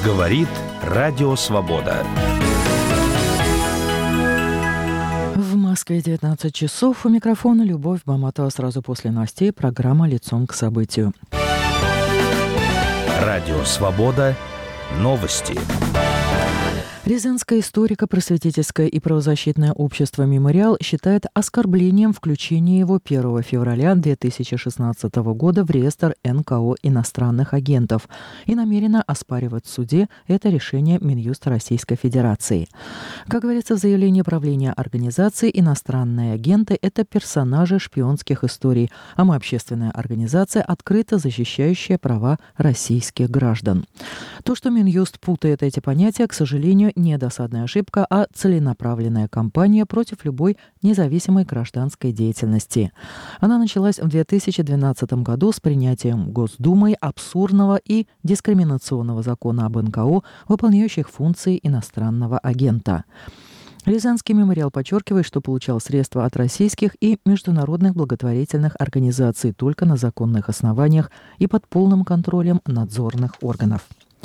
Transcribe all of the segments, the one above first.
Говорит Радио Свобода. В Москве 19 часов. У микрофона Любовь Баматова. Сразу после новостей программа «Лицом к событию». Радио Свобода. Новости. Рязанское историко-просветительское и правозащитное общество «Мемориал» считает оскорблением включение его 1 февраля 2016 года в реестр НКО иностранных агентов и намерено оспаривать в суде это решение Минюста Российской Федерации. Как говорится в заявлении правления организации, иностранные агенты – это персонажи шпионских историй, а мы общественная организация, открыто защищающая права российских граждан. То, что Минюст путает эти понятия, к сожалению, не досадная ошибка, а целенаправленная кампания против любой независимой гражданской деятельности. Она началась в 2012 году с принятием Госдумой абсурдного и дискриминационного закона об НКО, выполняющих функции иностранного агента. Рязанский мемориал подчеркивает, что получал средства от российских и международных благотворительных организаций только на законных основаниях и под полным контролем надзорных органов.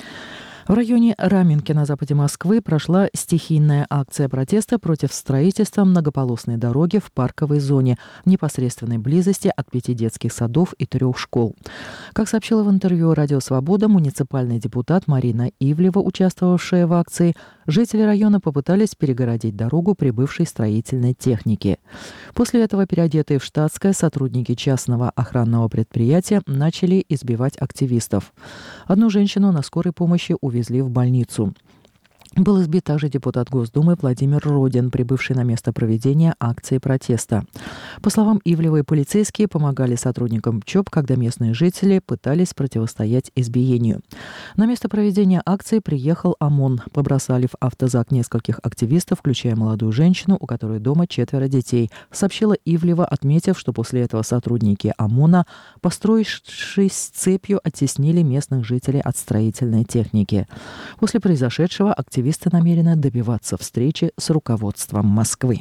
В районе Раменки на западе Москвы прошла стихийная акция протеста против строительства многополосной дороги в парковой зоне в непосредственной близости от 5 детских садов и 3 школ. Как сообщила в интервью «Радио Свобода» муниципальный депутат Марина Ивлева, участвовавшая в акции, жители района попытались перегородить дорогу прибывшей строительной техники. После этого переодетые в штатское сотрудники частного охранного предприятия начали избивать активистов. Одну женщину на скорой помощи увезли в больницу. Был избит также депутат Госдумы Владимир Родин, прибывший на место проведения акции протеста. По словам Ивлевой, полицейские помогали сотрудникам ЧОП, когда местные жители пытались противостоять избиению. На место проведения акции приехал ОМОН. Побросали в автозак нескольких активистов, включая молодую женщину, у которой дома 4 детей, сообщила Ивлева, отметив, что после этого сотрудники ОМОНа, построившись цепью, оттеснили местных жителей от строительной техники. После произошедшего активисты намерены добиваться встречи с руководством Москвы.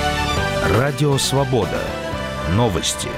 Радио Свобода. Новости.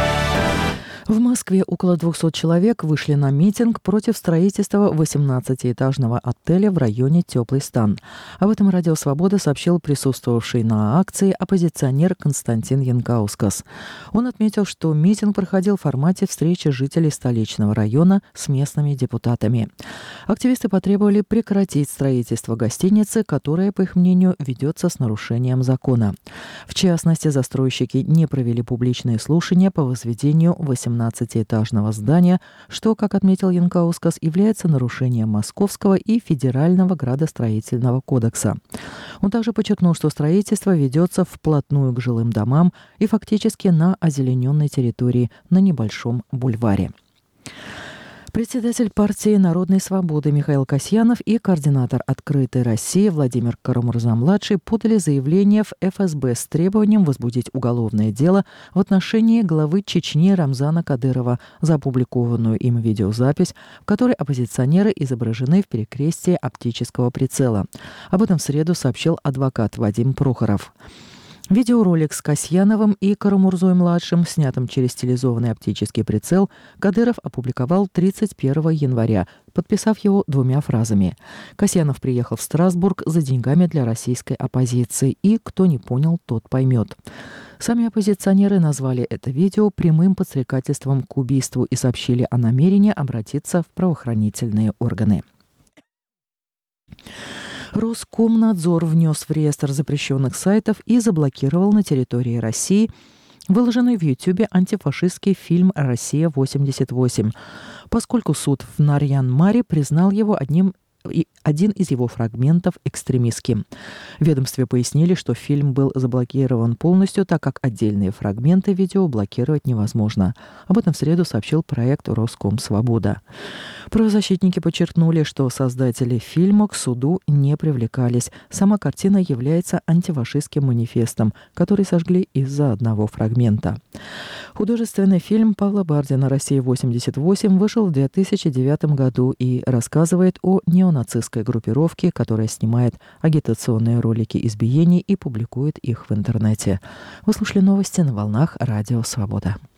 В Москве около 200 человек вышли на митинг против строительства 18-этажного отеля в районе Теплый Стан. Об этом Радио Свобода сообщил присутствовавший на акции оппозиционер Константин Янкаускас. Он отметил, что митинг проходил в формате встречи жителей столичного района с местными депутатами. Активисты потребовали прекратить строительство гостиницы, которая, по их мнению, ведется с нарушением закона. В частности, застройщики не провели публичные слушания по возведению 18-этажного здания, что, как отметил Янкаускас, является нарушением Московского и Федерального градостроительного кодекса. Он также подчеркнул, что строительство ведется вплотную к жилым домам и фактически на озелененной территории на небольшом бульваре. Председатель партии «Народной свободы» Михаил Касьянов и координатор «Открытой России» Владимир Карамурза-младший подали заявление в ФСБ с требованием возбудить уголовное дело в отношении главы Чечни Рамзана Кадырова за опубликованную им видеозапись, в которой оппозиционеры изображены в перекрестии оптического прицела. Об этом в среду сообщил адвокат Вадим Прохоров. Видеоролик с Касьяновым и Карамурзой-младшим, снятым через стилизованный оптический прицел, Кадыров опубликовал 31 января, подписав его 2 фразами. Касьянов приехал в Страсбург за деньгами для российской оппозиции, и кто не понял, тот поймет. Сами оппозиционеры назвали это видео прямым подстрекательством к убийству и сообщили о намерении обратиться в правоохранительные органы. Роскомнадзор внес в реестр запрещенных сайтов и заблокировал на территории России выложенный в Ютьюбе антифашистский фильм «Россия-88», поскольку суд в Нарьян-Маре признал его один из его фрагментов экстремистским. В ведомстве пояснили, что фильм был заблокирован полностью, так как отдельные фрагменты видео блокировать невозможно. Об этом в среду сообщил проект «Роскомсвобода». Правозащитники подчеркнули, что создатели фильма к суду не привлекались. Сама картина является антифашистским манифестом, который сожгли из-за одного фрагмента. Художественный фильм Павла Бардина «Россия-88» вышел в 2009 году и рассказывает о неонацистской группировке, которая снимает агитационные ролики избиений и публикует их в интернете. Вы слушали новости на волнах Радио Свобода.